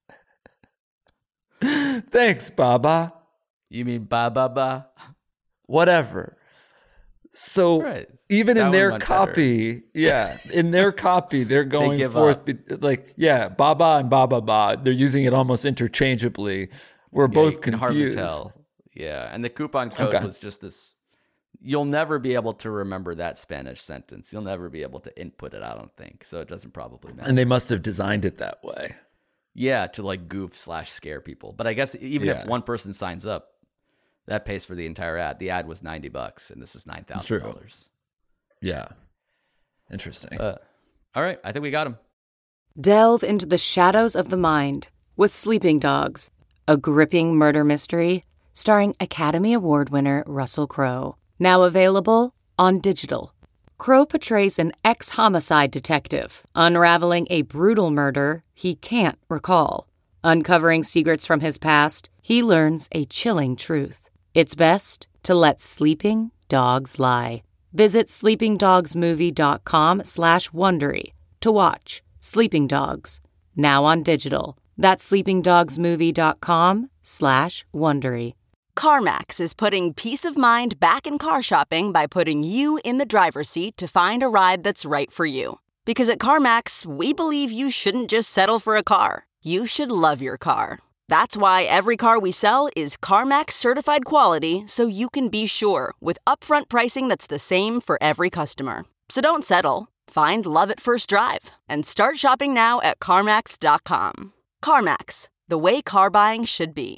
Thanks, Baba. You mean Ba Ba Ba? Whatever. So Right. even That in one their went copy, yeah, in their copy, they're going give forth up. be- like, yeah, Baba and Baba Ba. They're using it almost interchangeably. We're Yeah, both you can confused. hardly tell. Yeah, and the coupon code Okay. was just this. You'll never be able to remember that Spanish sentence. You'll never be able to input it, I don't think. So it doesn't probably matter. And they must have designed it that way. Yeah, to like goof slash scare people. But I guess even if Yeah. one person signs up, that pays for the entire ad. The ad was ninety bucks, and this is nine thousand dollars. Yeah. Interesting. Uh, all right, I think we got him. Delve into the shadows of the mind with Sleeping Dogs, a gripping murder mystery starring Academy Award winner Russell Crowe. Now available on digital. Crowe portrays an ex-homicide detective unraveling a brutal murder he can't recall. Uncovering secrets from his past, he learns a chilling truth. It's best to let sleeping dogs lie. Visit sleepingdogsmovie.com slash Wondery to watch Sleeping Dogs, now on digital. That's sleepingdogsmovie.com slash Wondery. CarMax is putting peace of mind back in car shopping by putting you in the driver's seat to find a ride that's right for you. Because at CarMax, we believe you shouldn't just settle for a car. You should love your car. That's why every car we sell is CarMax certified quality, so you can be sure with upfront pricing that's the same for every customer. So don't settle. Find love at first drive and start shopping now at CarMax dot com. CarMax, the way car buying should be.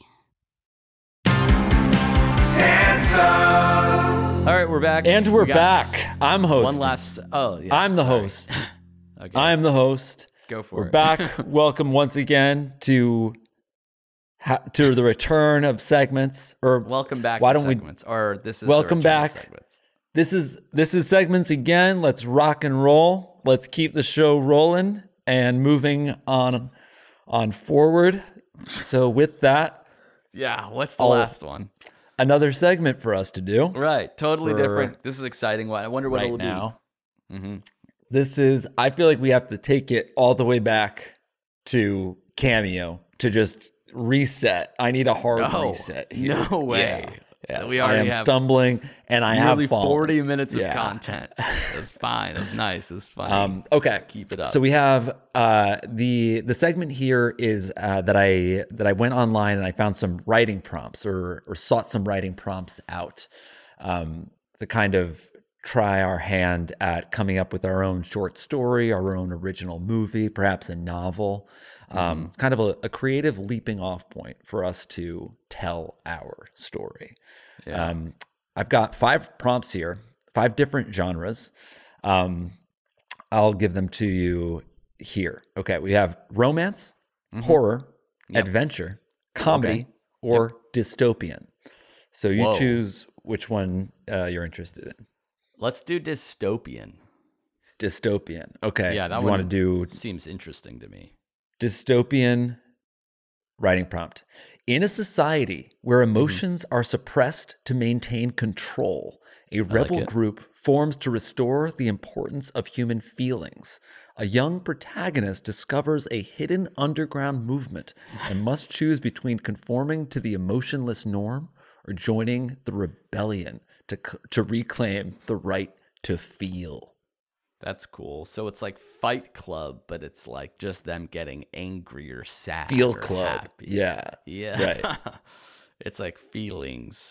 All right, we're back. And we're We got back. I'm hosting. One last. Oh, yeah. I'm the sorry. host. Okay, I'm the host. go for We're it. back. Welcome once again to ha- to the return of segments. Or Welcome back. Why to don't we? segments, or this is the Welcome return of back. segments. This is this is segments again. Let's rock and roll. Let's keep the show rolling and moving on on forward. So with that, Yeah. What's the I'll- last one? another segment for us to do Right. Totally For different. This is exciting. What I wonder what right it'll now. be. Mm-hmm. This is, I feel like we have to take it all the way back to Cameo to just reset. I need a hard Oh, reset here. no way. Yes, We I already am have stumbling, and I nearly have fallen. forty minutes of Yeah. content. That's fine. That's nice. That's fine. Um, okay, Keep it up. So we have uh, the the segment here is uh, that I that I went online and I found some writing prompts or or sought some writing prompts out um, to kind of try our hand at coming up with our own short story, our own original movie, perhaps a novel. Um, Mm-hmm. It's kind of a, a creative leaping off point for us to tell our story. Yeah. Um, I've got five prompts here, five different genres. Um, I'll give them to you here. Okay, we have romance, horror, adventure, comedy, Okay. or dystopian. So you Whoa. choose which one uh, you're interested in. Let's do dystopian. Dystopian. Okay. Yeah, that you one want to do seems interesting to me. dystopian writing prompt. In a society where emotions are suppressed to maintain control, a rebel it. group forms to restore the importance of human feelings. A young protagonist discovers a hidden underground movement and must choose between conforming to the emotionless norm or joining the rebellion to, c- to reclaim the right to feel. That's cool. So it's like Fight Club, but it's like just them getting angry or sad. Feel or Club. happy. Yeah. Yeah. Right. It's like feelings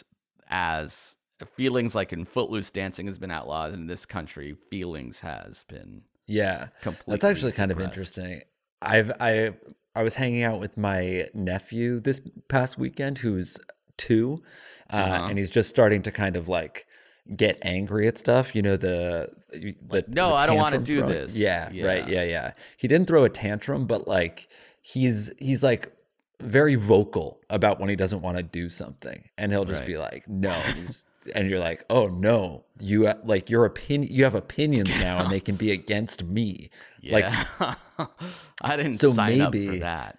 as feelings like in Footloose dancing has been outlawed in this country. Feelings has been Yeah, completely that's actually kind of suppressed. interesting. I've I I was hanging out with my nephew this past weekend, who's two, uh, Uh-huh. and he's just starting to kind of like get angry at stuff. You know the, the no, the I don't wanna tantrum do throwing. this. Yeah, right. Yeah. Yeah, yeah. He didn't throw a tantrum, but like he's he's like very vocal about when he doesn't want to do something, and he'll just Right. be like, no. He's, and you're like, oh no, you like your opinion. You have opinions now, and they can be against me. Like Yeah. I didn't So sign up for maybe- that.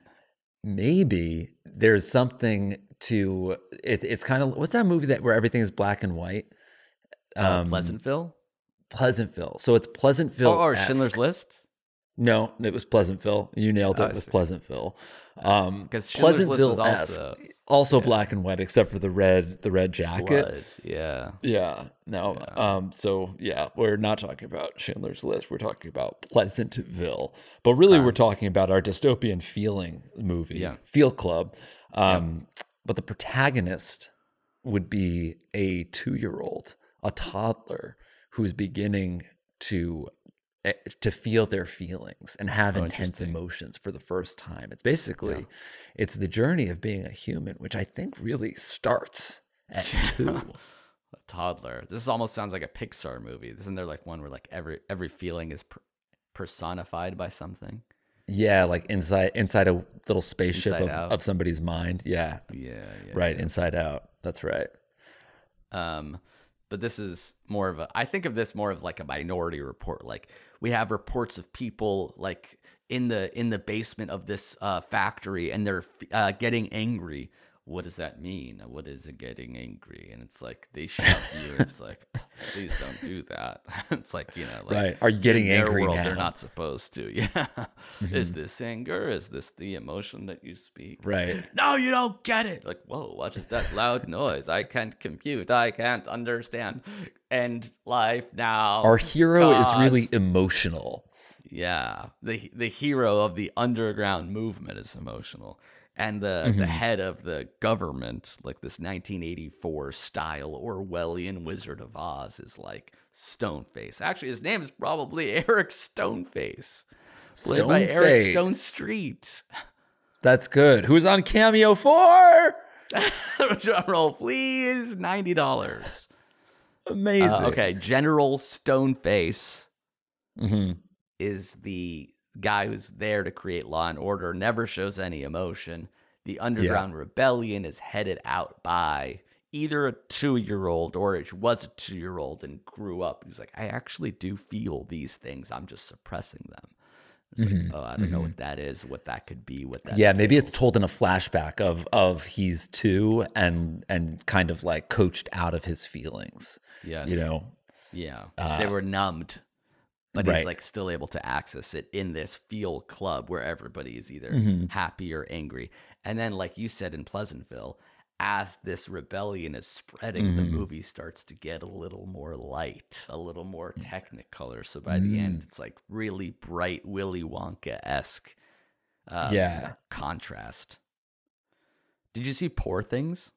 maybe there's something to it. It's kind of what's that movie that where everything is black and white? Uh, Um, Pleasantville? Pleasantville. So it's Pleasantville. Oh, or Schindler's List? No, it was Pleasantville. You nailed Oh, it I with see. Pleasantville. Um, 'Cause Schindler's List was Pleasantville-esque, also- also black and white, except for the red, the red jacket. Blood. Yeah. Yeah. No. Um. So yeah, we're not talking about Schindler's List. We're talking about Pleasantville. But really, we're talking about our dystopian feeling movie, Yeah. Feel Club. Um. But the protagonist would be a two-year-old, a toddler who's beginning to eh, to feel their feelings and have Oh, intense interesting. emotions for the first time. It's basically it's the journey of being a human, which I think really starts at two. A toddler. This almost sounds like a Pixar movie. Isn't there like one where like every every feeling is per- personified by something? Yeah, like inside inside a little spaceship Inside of, Out. of somebody's mind. Yeah. Yeah, yeah. Right, Inside Out. That's right. Um, but this is more of a. I think of this more of like a Minority Report. Like we have reports of people like in the in the basement of this uh, factory, and they're uh, getting angry. What does that mean? What is it getting angry? And it's like they shove you. And it's like, please don't do that. It's like, you know, like Right. Are you getting in their angry world, now? They're not supposed to. Yeah. Is this anger? Is this the emotion that you speak? Right. No, you don't get it. Like, whoa, what is that loud noise? I can't compute. I can't understand. End life now. Our hero is cause- really emotional. Yeah. The the hero of the underground movement is emotional. And the, the head of the government, like this nineteen eighty-four style Orwellian Wizard of Oz, is like Stoneface. Actually, his name is probably Eric Stoneface. Played by Eric Stoneface. Stone Street. That's good. Who's on Cameo for? Drum roll, please. ninety dollars. Amazing. Uh, okay, General Stoneface hmm is the guy who's there to create law and order, never shows any emotion. The underground rebellion is headed out by either a two-year-old or it was a two-year-old and grew up. He's like, I actually do feel these things. I'm just suppressing them. It's like, oh, I don't know what that is, what that could be, what that Yeah, maybe it's entails. told in a flashback of of he's two and and kind of like coached out of his feelings. Yes. You know. Yeah. Uh, they were numbed. But right. he's like still able to access it in this feel club where everybody is either Mm-hmm. happy or angry. And then, like you said in Pleasantville, as this rebellion is spreading, the Mhm. movie starts to get a little more light, a little more technicolor. So by the end, Mm. it's like really bright Willy Wonka-esque um, Yeah. contrast. Did you see Poor Things?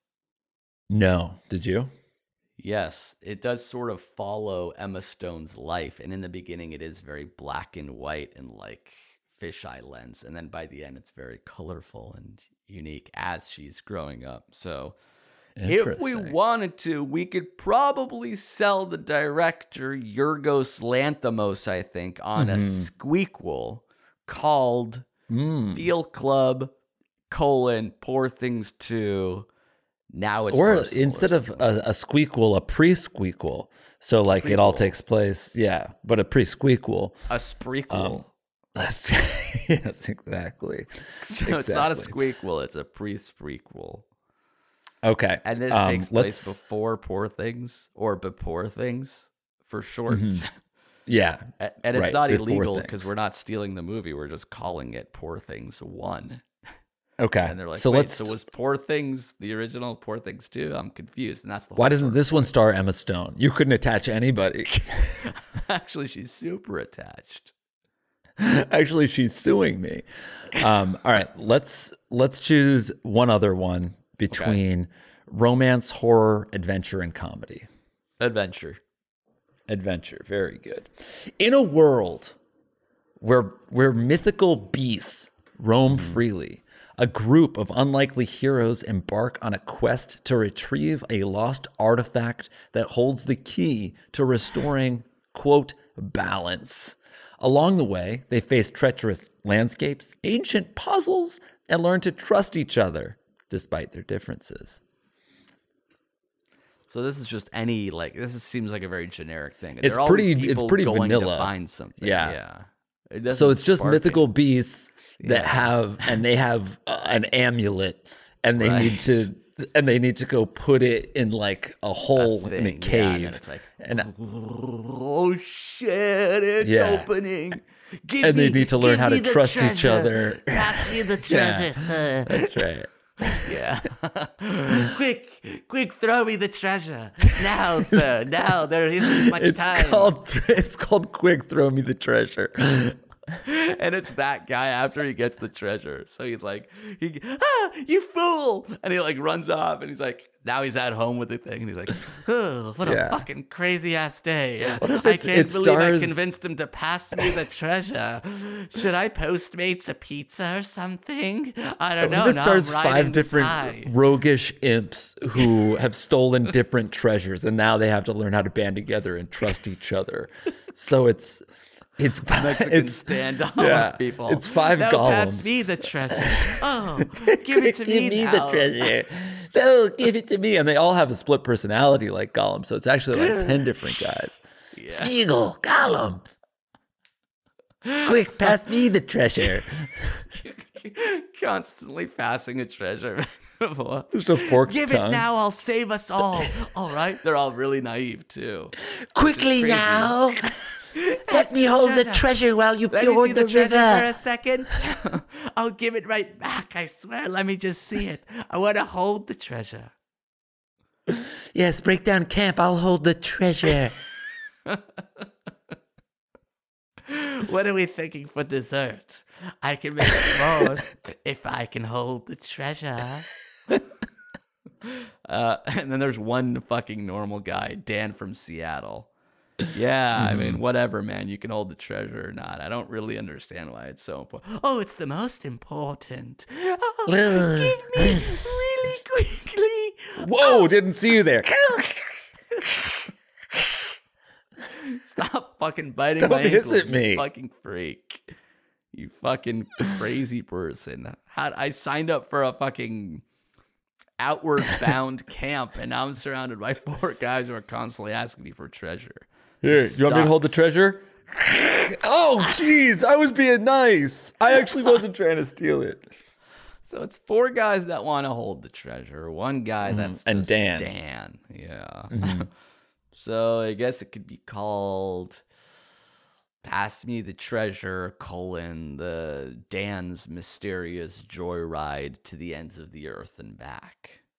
No, did you? Yes, it does sort of follow Emma Stone's life. And in the beginning, it is very black and white and like fisheye lens. And then by the end, it's very colorful and unique as she's growing up. So if we Interesting. wanted to, we could probably sell the director Yorgos Lanthimos, I think, on a Mhm. squeakquel called Mm. Field Club, colon, Poor Things two. Now it's Or personal or instead of something. a, a squeakquel, a pre-squeakquel. So like it all Prequel. takes place, yeah, but a pre-squeakquel. a sprequel. Um, that's, yes, exactly. So it's not a exactly. squeakquel, it's a pre-sprequel. Okay. And this um, takes place let's- before Poor Things or before Things for short. Mhm. Yeah. A- and it's right, not Before illegal because Things. we're not stealing the movie. We're just calling it Poor Things one. Okay. And they're like, so wait, let's so was Poor Things the original Poor Things two? I'm confused. And that's the Why whole doesn't story. this one star Emma Stone? You couldn't attach anybody. Actually, she's super attached. Actually, she's suing me. Um, all right, let's let's choose one other one between romance, horror, adventure, and comedy. Adventure. Adventure, very good. In a world where where mythical beasts roam freely, a group of unlikely heroes embark on a quest to retrieve a lost artifact that holds the key to restoring, quote, balance. Along the way, they face treacherous landscapes, ancient puzzles, and learn to trust each other despite their differences. So this is just any like this is, seems like a very generic thing. It's They're always pretty- it's people pretty going vanilla. to find something. Yeah. Yeah. It doesn't So it's just spark mythical it. beasts that Yeah. have, and they have uh, an amulet, and they Right. need to, and they need to go put it in like a hole in a thing, yeah, cave. and then it's like, and oh shit, it's Yeah. opening. Give and they me- need to learn give how me to the trust each treasure. other. Pass me the Yeah. treasure, sir. That's right. Yeah. quick, quick, throw me the treasure. Now, sir. Now, there isn't much It's time. called it's called Quick Throw Me the Treasure. And it's that guy after he gets the treasure. So he's like, he, ah, you fool. And he like runs off and he's like, now he's at home with the thing. And he's like, oh, what Yeah. a fucking crazy ass day. if I it's- can't it believe stars- I convinced him to pass me the treasure. Should I Postmates a pizza or something? I don't know. It Now stars I'm riding five this different high. roguish imps who have stolen different treasures, and now they have to learn how to band together and trust each other. So it's it's Mexican it's standoff yeah, people. It's five Now pass golems. me the treasure. Oh, give it to Give me, me now. the treasure. No, give it to me. And they all have a split personality like Gollum. So it's actually like ten different guys. Yeah. Smeagol, Gollum. Quick, pass me the treasure. Constantly passing a treasure. Just a forked Give tongue. it now, I'll save us all. All right. They're all really naive too. Quickly crazy. now. Let me hold the treasure while you Let me fjord see the, the treasure river. for a second. I'll give it right back, I swear. Let me just see it. I want to hold the treasure. Yes, break down camp. I'll hold the treasure. What are we thinking for dessert? I can make s'mores if I can hold the treasure. Uh, and then there's one fucking normal guy, Dan from Seattle. Yeah, I mean, whatever, man. You can hold the treasure or not. I don't really understand why it's so important. Oh, it's the most important. Oh, give me really quickly. Whoa, didn't see you there. Stop fucking biting Don't my hiss ankles, at you me. fucking freak. You fucking crazy person. How, I signed up for a fucking outward bound camp, and now I'm surrounded by four guys who are constantly asking me for treasure. Here, This you want me to hold the sucks. treasure? Oh, jeez, I was being nice. I actually wasn't trying to steal it. So it's four guys that want to hold the treasure. One guy that's And just Dan. Dan, yeah. So I guess it could be called "Pass Me the Treasure: colon the Dan's mysterious joyride to the ends of the earth and back."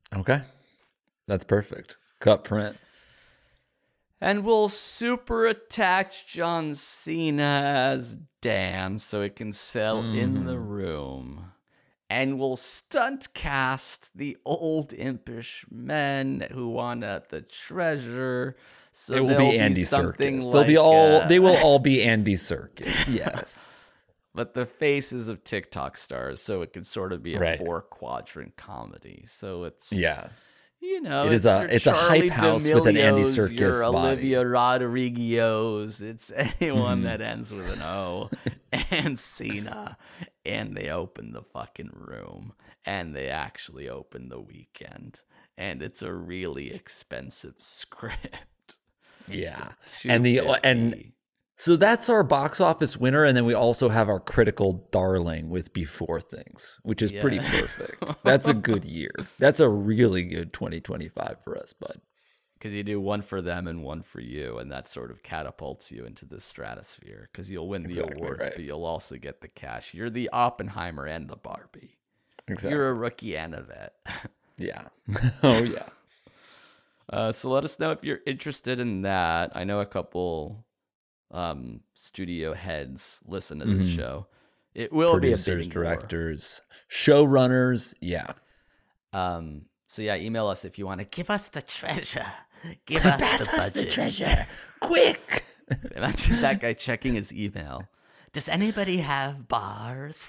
Okay. That's perfect. Cut print. And we'll super attach John Cena as Dan so it can sell mm. in the room. And we'll stunt cast the old impish men who want the treasure. So it will be Andy be something Serkis. Like, They'll be all. uh, they will all be Andy Serkis. Yes. But the faces of TikTok stars, so it could sort of be a right. four quadrant comedy. So it's yeah. You know, it is it's a your it's Charlie a hype house with an Andy D'Amelio's, Serkis your body. Olivia Rodriguez. It's anyone Mhm. that ends with an O and Cena, and they open the fucking room, and they actually open the weekend, and it's a really expensive script. Yeah, It's and the two fifty. and so that's our box office winner, and then we also have our critical darling with Before Things, which is Yeah. pretty perfect. That's a good year. That's a really good twenty twenty-five for us, bud. Because you do one for them and one for you, and that sort of catapults you into the stratosphere. Because you'll win the Exactly awards, right. but you'll also get the cash. You're the Oppenheimer and the Barbie. Exactly. You're a rookie and a vet. Yeah. Oh yeah. Uh, so let us know if you're interested in that. I know a couple um, studio heads listen to this Mhm. show. It will be a Producers, bidding war. directors, showrunners. Yeah. Um, so yeah, email us if you want to give us the treasure. Give us the budget. treasure, quick. Imagine that guy checking his email. Does anybody have bars?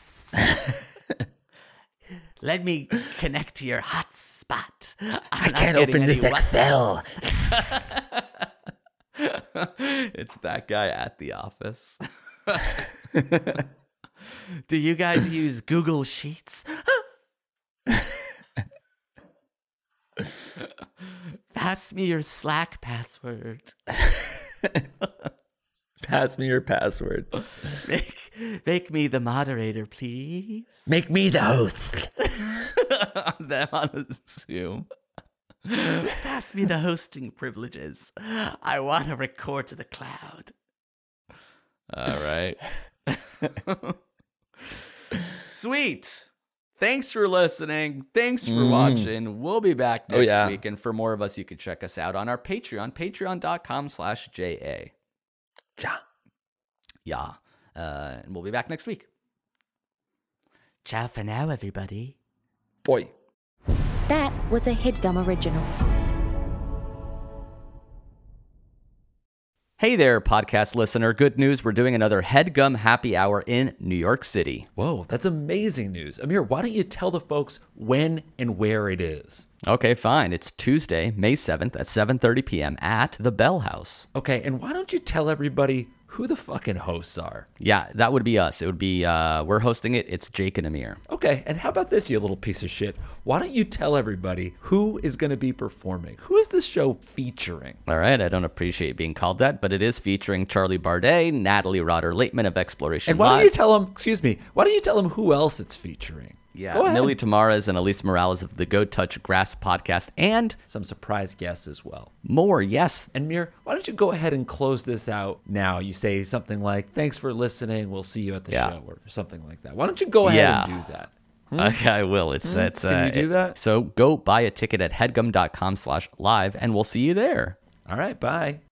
Let me connect to your hotspot. I can't open this Excel. It's that guy at the office. Do you guys use Google Sheets? Pass me your Slack password. Pass me your password. Make, make me the moderator, please. Make me the host. Them on Zoom. Pass me the hosting privileges. I want to record to the cloud. All right. Sweet. Thanks for listening. Thanks for Mm. watching. We'll be back next Oh, yeah. week. And for more of us, you can check us out on our Patreon, patreon.com slash JA. Yeah. Yeah. Uh, and we'll be back next week. Ciao for now, everybody. Boy. That was a HeadGum original. Hey there, podcast listener. Good news. We're doing another HeadGum Happy Hour in New York City. Whoa, that's amazing news. Amir, why don't you tell the folks when and where it is? Okay, fine. It's Tuesday, May seventh at seven thirty p.m. at the Bell House. Okay, and why don't you tell everybody who the fucking hosts are? Yeah, that would be us. It would be, uh, we're hosting it. It's Jake and Amir. Okay, and how about this, you little piece of shit? Why don't you tell everybody who is going to be performing? Who is this show featuring? All right, I don't appreciate being called that, but it is featuring Charlie Bardet, Natalie Rotter-Lateman of Exploration And why Live. don't you tell them, excuse me, why don't you tell them who else it's featuring? Yeah, Go ahead. Millie Tamares and Elise Morales of the Go Touch Grass podcast, and Some surprise guests as well. more, yes. And Mir, why don't you go ahead and close this out now? You say something like, thanks for listening, we'll see you at the Yeah. show, or something like that. Why don't you go ahead Yeah. and do that? Okay, I will. It's, it's, Can uh, you do it- that? So go buy a ticket at headgum.com slash live, and we'll see you there. All right, bye.